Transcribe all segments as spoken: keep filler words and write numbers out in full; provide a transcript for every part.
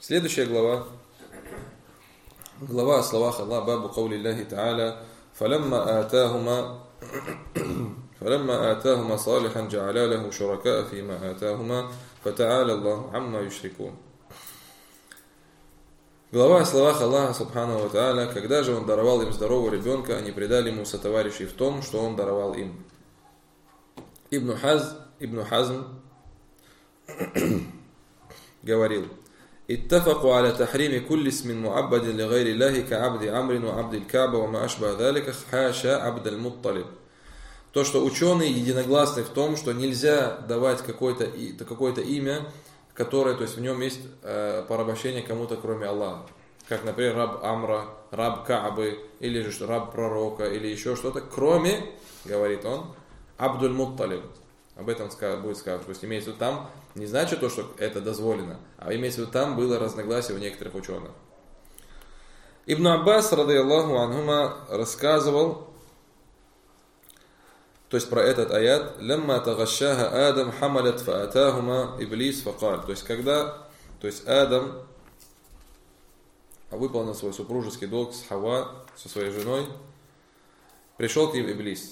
Следующая глава. Глава о словах Аллаха, бабу каули Аллахи Та'аля, فَلَمَّا آتَاهُمَا فَلَمَّا آتَاهُمَا صَالِحًا جَعَلَا لَهُ شُرَكَاءَ فِيمَا آتَاهُمَا فَتَعَالَى اللَّهُ عَمَّا يُشْرِكُونَ. Глава о словах Аллаха Субхану ва Тааля, когда же Он даровал им здорового ребенка, они предали ему сотоварищей в том, что Он даровал им. Ибн Хаз, Ибн Хазм говорил: اتفقوا على تحريم كل اسم معبد لغير الله كعبد عمرو وعبد الكعبة وما أشبه ذلك حاشا عبد المطلب. То, что ученые единогласны в том, что нельзя давать какое-то, какое-то имя, которое, то есть в нем есть э, порабощение кому-то, кроме Аллаха. Как, например, раб Амра, раб Каабы, или же раб пророка, или еще что-то, кроме, говорит он, Абдуль Мутталиб. Об этом будет сказано. То есть имеется в виду там, не значит то, что это дозволено, а имеется в виду там было разногласие у некоторых ученых. Ибн Аббас, радийаллаху анхума, рассказывал, то есть про этот аят, «Лямма тагашшаха Адам хамалят фаатахума иблис факаль». То есть когда, то есть Адам выполнил свой супружеский долг с Хава, со своей женой, пришел к ним Иблис.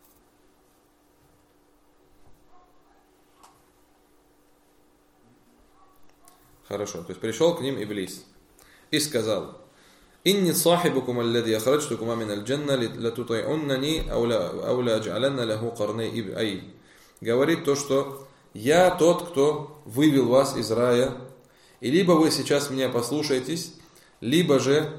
Хорошо, то есть пришел к ним Иблис и сказал: «Инни сахибукум аллади ахраджтукума мин аль-джанна латутай'уннани ау ла адж'аланна лаху qarnay иб». Говорит то, что я тот, кто вывел вас из рая, и либо вы сейчас меня послушаетесь, либо же,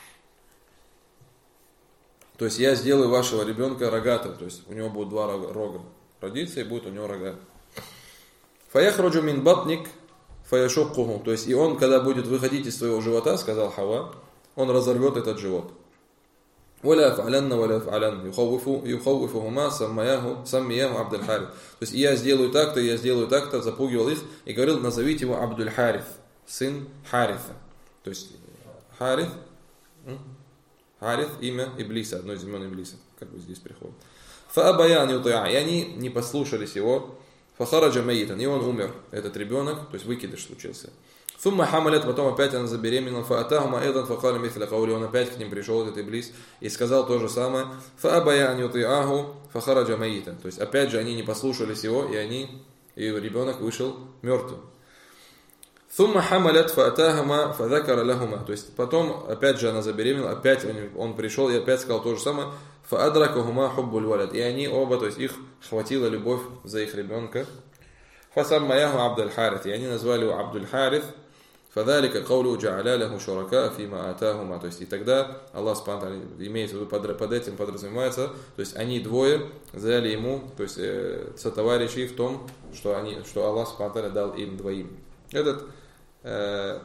то есть я сделаю вашего ребенка рогатым, то есть у него будут два рога, родится и будет у него рога. Фаяхраджу мин батник фаяшуккуху, то есть и он, когда будет выходить из своего живота, сказал Хава, он разорвет этот живот. Валя фа'алянна валя фа'алян юхауифухума саммияху саммияху Абдуль Хариф. То есть я сделаю так-то, я сделаю так-то, запугивал их и говорил: назовите его Абдуль Хариф, сын Хариса. То есть Хариф, Хариф, имя Иблиса, одно из имен Иблиса, как бы здесь приходит. Фа'абаян юти'a, и они не послушались его. Фахараджа майитан, и он умер, этот ребенок, то есть выкидыш случился. Сумма хамалят, потом опять она забеременела. Фаатахума айдан факали мисля каули, он опять к ним пришел, этот Иблис, и сказал то же самое. Фаабаян юти'аху фахараджа майитан, то есть опять же они не послушались его, и они, и ребенок вышел мертвым. Сумма хамалят фаатахума фадакара лахума, то есть потом опять же она забеременела, опять он пришел и опять сказал то же самое. Фаадракахума хуббуль валад, и они оба, то есть их хватила любовь за их ребенка. Фасаммаяху Абдуль Хариф, и они назвали его Абдуль Хариф. Фадалика каулу джа'аля лаху шурака фима атахума, то есть и тогда Аллах субхану ва тааля имеет в виду, под этим подразумевается, то есть они двое взяли ему, то есть э, сотоварищей в том, что они, что Аллах субхану ва тааля дал им двоим. Этот э,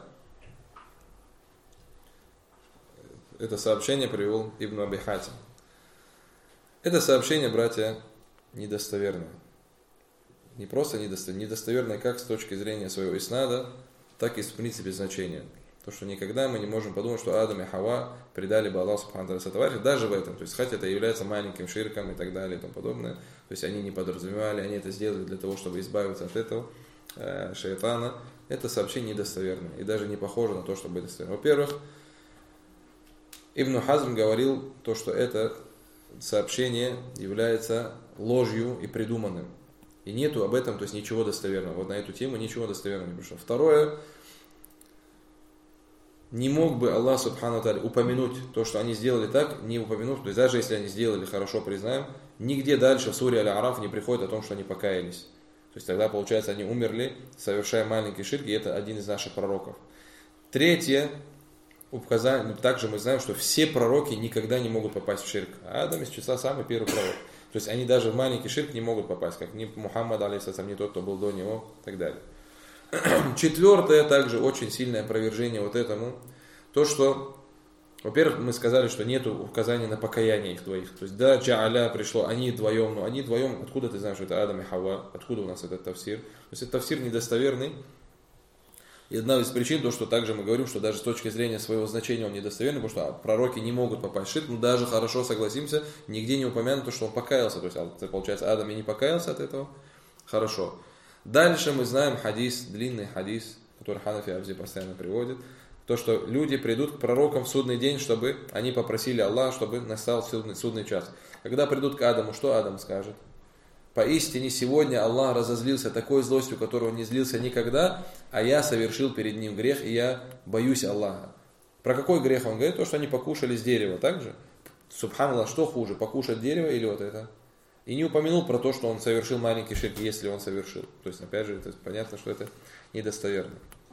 это сообщение привел Ибн Аби Хатим. Это сообщение, братья, недостоверное. Не просто недостоверное, недостоверное как с точки зрения своего иснада, так и в принципе значения. То, что никогда мы не можем подумать, что Адам и Хава предали бы Аллаху субхану ва тааля сотоварищей, даже в этом. То есть, хотя это является маленьким ширком и так далее и тому подобное. То есть, они не подразумевали, они это сделали для того, чтобы избавиться от этого э, шайтана. Это сообщение недостоверное и даже не похоже на то, что будет достоверно. Во-первых, Ибн Хазм говорил то, что это сообщение является ложью и придуманным. И нету об этом, то есть ничего достоверного. Вот на эту тему ничего достоверного не пришло. Второе, не мог бы Аллах субхану ва тааля упомянуть то, что они сделали так, не упомянув, то есть даже если они сделали, хорошо признаем, нигде дальше в суре Аль-Араф не приходит о том, что они покаялись. То есть тогда, получается, они умерли, совершая маленький ширк, и это один из наших пророков. Третье, указание, также мы знаем, что все пророки никогда не могут попасть в ширк. Адам из числа самый первый пророк. То есть они даже в маленький ширк не могут попасть, как ни Мухаммад, алейхиссалям, ни тот, кто был до него, и так далее. Четвертое, также очень сильное опровержение вот этому, то, что, во-первых, мы сказали, что нет указания на покаяние их двоих. То есть, да, джа'аля пришло, они вдвоем, но они вдвоем, откуда ты знаешь, что это Адам и Хава, откуда у нас этот тавсир? То есть, это тавсир недостоверный. И одна из причин, то, что также мы говорим, что даже с точки зрения своего значения он недостоверный, потому что пророки не могут попасть в ширк, но даже хорошо согласимся, нигде не упомянуто, что он покаялся. То есть, получается, Адам и не покаялся от этого. Хорошо. Дальше мы знаем хадис, длинный хадис, который Ханафи Абзи постоянно приводит, то, что люди придут к пророкам в судный день, чтобы они попросили Аллаха, чтобы настал судный, судный час. Когда придут к Адаму, что Адам скажет? Поистине сегодня Аллах разозлился такой злостью, которую он не злился никогда, а я совершил перед ним грех, и я боюсь Аллаха. Про какой грех он говорит? То, что они покушали с дерева, так же? Субханаллах, что хуже, покушать дерево или вот это? И не упомянул про то, что он совершил маленький ширк, если он совершил. То есть, опять же, это понятно, что это недостоверно.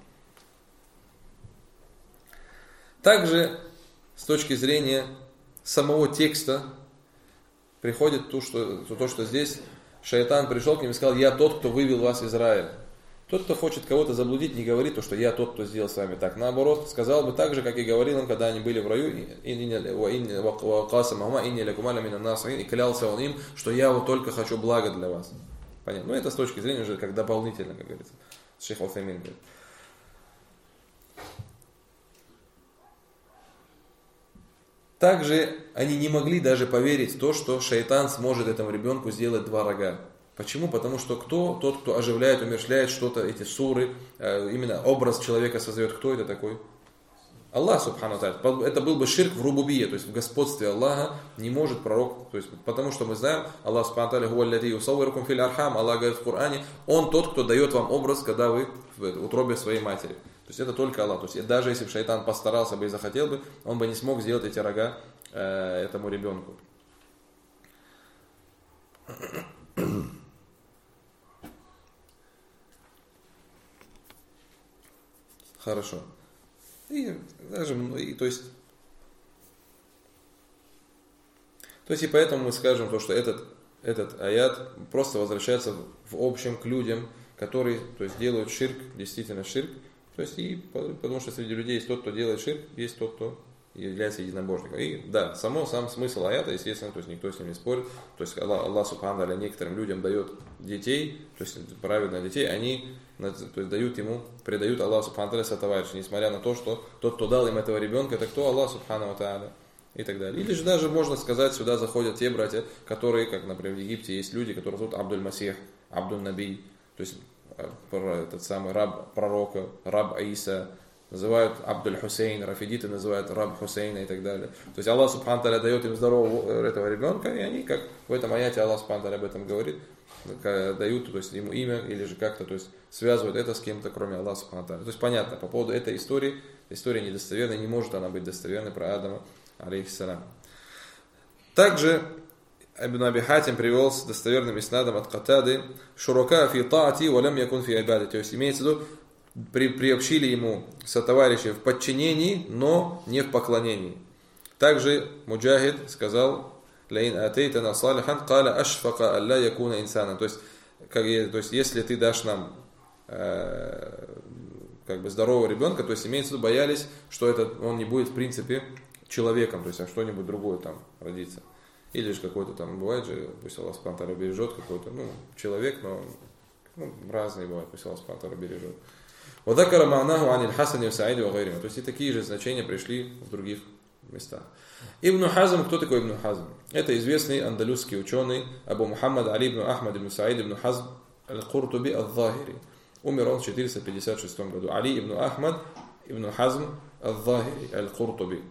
Также, с точки зрения самого текста, приходит то, что, то, что здесь шайтан пришел к ним и сказал: «Я тот, кто вывел вас из рая». Тот, кто хочет кого-то заблудить, не говорит то, что «я тот, кто сделал с вами так». Наоборот, сказал бы так же, как и говорил им, когда они были в раю, и клялся он им, что «я вот только хочу блага для вас». Понятно? Ну, это с точки зрения уже как дополнительно, как говорится. Шейх Аль-Утаймин говорит. Также они не могли даже поверить в то, что шайтан сможет этому ребенку сделать два рога. Почему? Потому что кто? Тот, кто оживляет, умерщвляет что-то, эти суры, именно образ человека создает. Кто это такой? Аллах, субхану тааля. Это был бы ширк в рубубие, то есть в господстве Аллаха не может пророк, то есть, потому что мы знаем, Аллах, субхану тааля, Аллах говорит в Коране, Он тот, кто дает вам образ, когда вы в утробе своей матери. То есть это только Аллах. То есть даже если бы шайтан постарался бы и захотел бы, он бы не смог сделать эти рога э, этому ребенку. Хорошо. И даже, и, то есть, то есть и поэтому мы скажем то, что этот, этот аят просто возвращается в общем к людям, которые, то есть, делают ширк, действительно ширк. То есть, и, потому что среди людей есть тот, кто делает ширк, есть тот, кто является единобожником. И да, само, сам смысл аята, естественно, то есть никто с ним не спорит. То есть Аллах, Аллах субхану тааля, некоторым людям дает детей, то есть праведных детей, они то есть, дают ему, предают Аллаху субхану тааля сотоварища, несмотря на то, что тот, кто дал им этого ребенка, это кто? Аллах субхану тааля. И так далее. Или же даже можно сказать, сюда заходят те братья, которые, как, например, в Египте есть люди, которые зовут Абдуль-Масих, Абдуль-Наби, то есть этот самый раб пророка, раб Аиса, называют Абдуль-Хусейн, рафидиты называют раб Хусейна и так далее. То есть Аллах субхану тааля дает им здорового этого ребенка, и они, как в этом аяте Аллах субхану тааля об этом говорит, дают, то есть, ему имя или же как-то, то есть связывают это с кем-то, кроме Аллаха субхану тааля. То есть понятно, по поводу этой истории, история недостоверная, не может она быть достоверной про Адама, алейхиссалям. Также Ибн Аби Хатим привел с достоверным иснадом от Катады: «Шурака фи таати ва лям якун фи ибадати». То есть имеется в виду, при, приобщили ему сотоварищей в подчинении, но не в поклонении. Также Муджахид сказал: «Лаин атейтана салихан каля ашфака алла якуна инсана». То есть, как, то есть если ты дашь нам э, как бы здорового ребенка, то есть имеется в виду, боялись, что этот, он не будет в принципе человеком, то есть а что-нибудь другое там родится. Или же какой-то там, бывает же, пусть Аллах субхану тааля бережет, какой-то, ну, человек, но ну, разные бывают, пусть Аллах субхану тааля бережет. Вот так раманаху аниль хасани ва саиди ва гайрима. То есть и такие же значения пришли в других местах. Ибн Хазм, кто такой Ибн Хазм? Это известный андалузский ученый Абу Мухаммад Али ибн Ахмад ибн Саид ибн Хазм аль-Куртуби аль-Захири. Умер он в четыреста пятьдесят шестом году. Али ибн Ахмад ибн Хазм аль-Захири аль-Куртуби.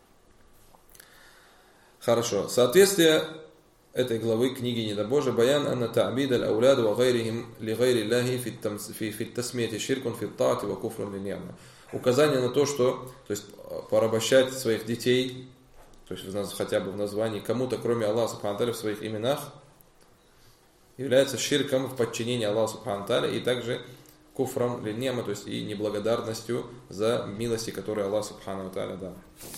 Хорошо. Соответствие этой главы книги Недобожия: «Баян анна та'бид аль-ауляд ва гайрихим ли гайри Аллахи фи тасмияти ширкун фи таати ва куфрун ли ни'ма». Указание на то, что, то есть, порабощать своих детей, то есть хотя бы в названии, кому-то кроме Аллаха субхану тааля в своих именах, является ширком в подчинении Аллаху субхану тааля и также куфром ли ни'ма, то есть и неблагодарностью за милости, которые Аллах субхану тааля дал.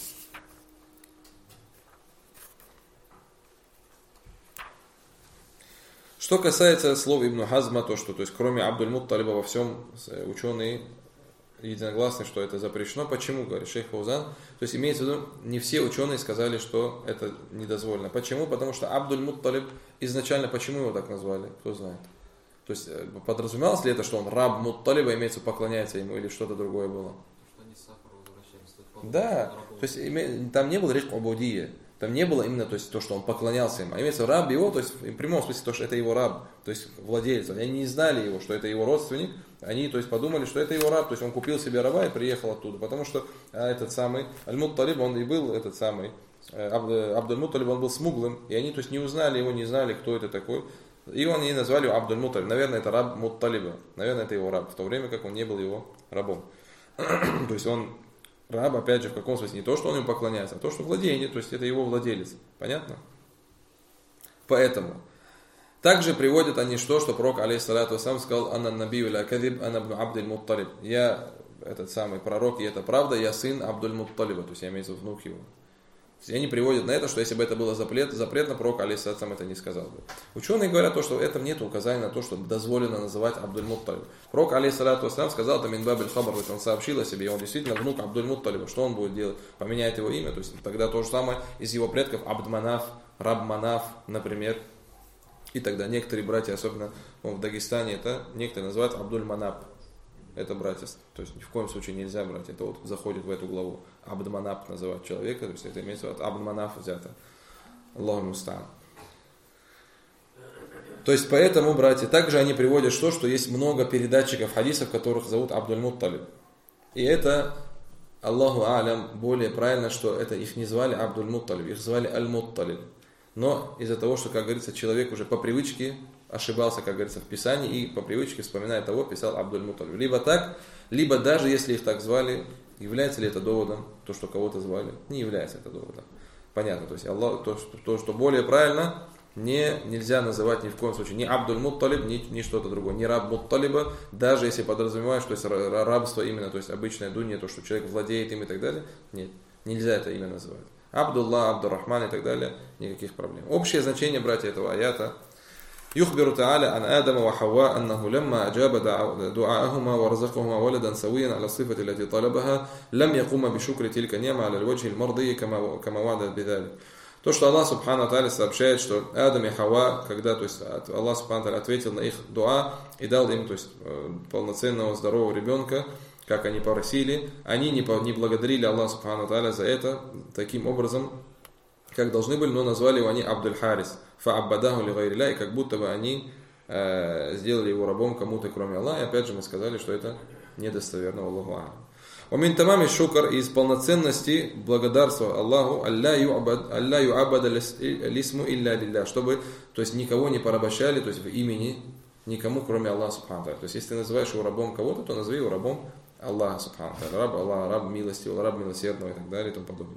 Что касается слов Ибн Хазма, то что, то есть, кроме Абдуль-Мутталиба во всем ученые единогласны, что это запрещено. Почему, говорит шейх Фаузан? То есть имеется в виду, не все ученые сказали, что это недозволено. Почему? Потому что Абдуль-Мутталиб изначально, почему его так назвали? Кто знает? То есть подразумевалось ли это, что он раб Мутталиба, имеется в виду, поклоняется ему, или что-то другое было? Что они с Сахару возвращались Да, то есть там не было рик убудия, там не было именно то, есть, то, что он поклонялся им, а имеется раб его, то есть в прямом смысле то, что это его раб, то есть владелец. Они не знали его, что это его родственник, они то есть подумали, что это его раб, то есть он купил себе раба и приехал оттуда, потому что а, этот самый Аль-Мутталиб, он и был этот самый Абдуль-Мутталиб, он был смуглым, и они то есть не узнали его, не знали, кто это такой. И они назвали его Абдуль-Мутталиб. Наверное, это раб Мутталиба. Наверное, это его раб, в то время как он не был его рабом. То есть он раб, опять же, в каком смысле? Не то, что он ему поклоняется, а то, что владение, то есть это его владелец. Понятно? Поэтому. Также приводят они что, что пророк, алейхиссалату вассалам, сказал: «Анна набию ля кадиб, ана бну Абдуль-Мутталиб». Я, этот самый пророк, и это правда, я сын Абдуль-Мутталиба. То есть я имею в виду внук его. И они приводят на это, что если бы это было запрет, запретно, пророк, алейхиссалам, это не сказал бы. Ученые говорят, то, что в этом нет указания на то, что дозволено называть Абдуль-Мутталиб. Пророк, алейхиссалату вассалам, сказал, это минбабиль хабар, он сообщил о себе, он действительно внук Абдуль-Мутталиба. Что он будет делать? Поменяет его имя. То есть тогда то же самое из его предков Абд-Манаф, Раб-Манаф, например. И тогда некоторые братья, особенно в Дагестане, это некоторые называют Абдуль-Манаб. Это братья. То есть ни в коем случае нельзя брать. Это вот заходит в эту главу. Абд-Манаб называть человека. То есть это имеется в виду от Абд-Манаф взято. Аллаху муста'ан. То есть поэтому, братья, также они приводят что, что есть много передатчиков хадисов, которых зовут Абдуль-Мутталиб. И это, Аллаху алям, более правильно, что это их не звали Абдуль-Мутталиб, их звали Аль-Мутталиб. Но из-за того, что, как говорится, человек уже по привычке ошибался, как говорится, в Писании, и по привычке, вспоминая того, писал Абдуль-Мутталиб. Либо так, либо даже если их так звали, является ли это доводом, то, что кого-то звали? Не является это доводом. Понятно, то есть Аллах, то, что, то, что более правильно, не, нельзя называть ни в коем случае ни Абдуль-Мутталиб, ни, ни что-то другое, ни раб Мутталиба, даже если подразумеваешь, то есть рабство именно, то есть обычное дунья, то, что человек владеет им и так далее, нет, нельзя это имя называть. Абдулла, Абдуррахман и так далее, никаких проблем. Общее значение, братья, этого аята. يخبر تعالى عن آدم وحواء أنه لما أجاب دعاءهما ورزقهما ولدا سويا على الصفة التي طلبها لم يقوم بشكر تلك النعمة على الوجه المرضي كما كما وعد بذلك. То, что Аллах Субхану Тааля сообщает, что Адам и Хава, когда, то есть, Аллах Субхану Тааля ответил на их дуа и дал им, то есть, полноценного здорового ребенка, как они просили, они не благодарили Аллаха Субхану Тааля за это таким образом, как должны были, но назвали его они Абдуль-Харис, фа'аббадаху ли гайрилля, и как будто бы они э, сделали его рабом кому-то, кроме Аллаха. И опять же мы сказали, что это недостоверно, Аллаху а'лам. Умин тамами шукр, из полноценности благодарства Аллаху, алля ю'абада лисму илля лилля, чтобы, то есть, никого не порабощали, то есть в имени никому, кроме Аллаха Субхану Тааля. То есть если ты называешь его рабом кого-то, то назови его рабом Аллаха Субхану Тааля. Раб Аллаха, раб милостивого, раб милосердного и так далее и тому подобное.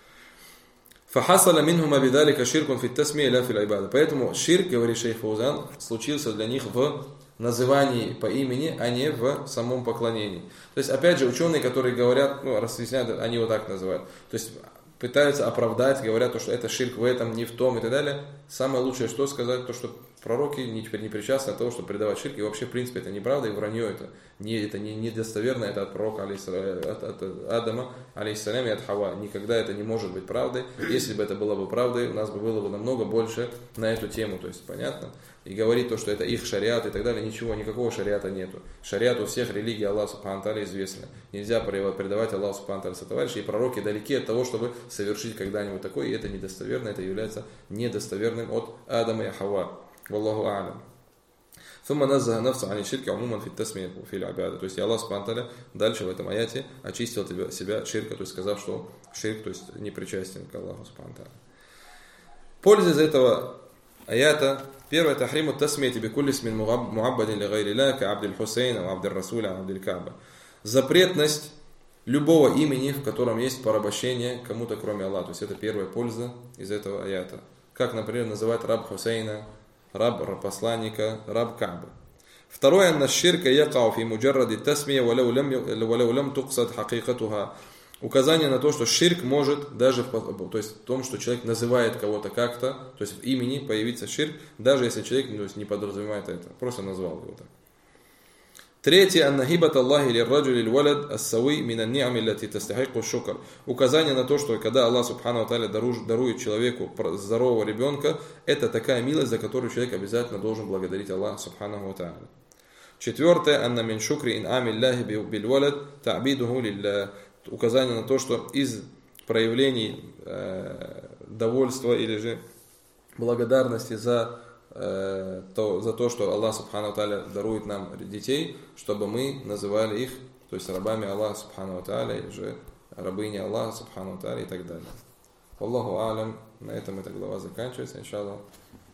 فحصل منهما بذلك شرك في التسمية لا في العبادة. Поэтому ширк, говорит шейх Фаузан, случился для них в назывании по имени, а не в самом поклонении. То есть, опять же, ученые, которые говорят, ну, разъясняют, они вот так называют. То есть, пытаются оправдать, говорят, то, что это ширк в этом, не в том и так далее. Самое лучшее, что сказать, то, что пророки не, теперь не причастны от того, чтобы предавать ширк. И вообще, в принципе, это неправда и вранье. Это не, это не недостоверно, это от пророка, от, от Адама, алейхиссалям, и от Хава. Никогда это не может быть правдой. Если бы это было бы правдой, у нас бы было бы намного больше на эту тему. То есть, понятно? И говорить то, что это их шариат и так далее, ничего, никакого шариата нету. Шариат у всех религий Аллаха Субхану Тааля известно. Нельзя предавать Аллаху Субхану Тааля сотоварищей, и пророки далеки от того, чтобы совершить когда-нибудь такое, и это недостоверно, это является недостоверным от Адама и Хава. Валлаху а'лам. ثم نزه نفسه عن الشرك عموما في التسمية وفي العبادة. То есть Аллах Субхану Тааля дальше в этом аяте очистил тебя, себя от ширка, то есть сказав, что ширк, то есть не причастен к Аллаху Субхану Тааля. Польза из этого аята. Первое, тахриму тасмияти бикулли смин муаббадин ли гайри ля, ка Абдуль Хусейна, Абдуль Расуля, Абдуль Кааба. Запретность любого имени, в котором есть порабощение кому-то, кроме Аллаха. То есть это первая польза из этого аята. Как, например, называть раб Хусейна, раб посланника, раб Кааба. Второе, анна ширка якау фи муджарради тасмия, валяу лям туксад хакикатуха. Указание на то, что ширк может даже в, то есть в том, что человек называет кого-то как-то, то есть в имени появится ширк, даже если человек, то есть, не подразумевает это, просто назвал его так. Третье, анна хибат Аллахи лирраджули лвалад ас-сауи мина ни'ами лати тастахику шукр. Указание на то, что когда Аллах Субхану Тааля дарует человеку здорового ребенка, это такая милость, за которую человек обязательно должен благодарить Аллаха Субхану Тааля. Четвертое, анна мин шукри ин ами Аллахи билвалад та'бидуху лилля. указание на то, что из проявлений э, довольства или же благодарности за, э, то, за то, что Аллах Субхану Тааля дарует нам детей, чтобы мы называли их, то есть рабами Аллаха Субхану Тааля, или же рабыни Аллаха Субхану Тааля и так далее. Аллаху алям. На этом эта глава заканчивается, иншаллах.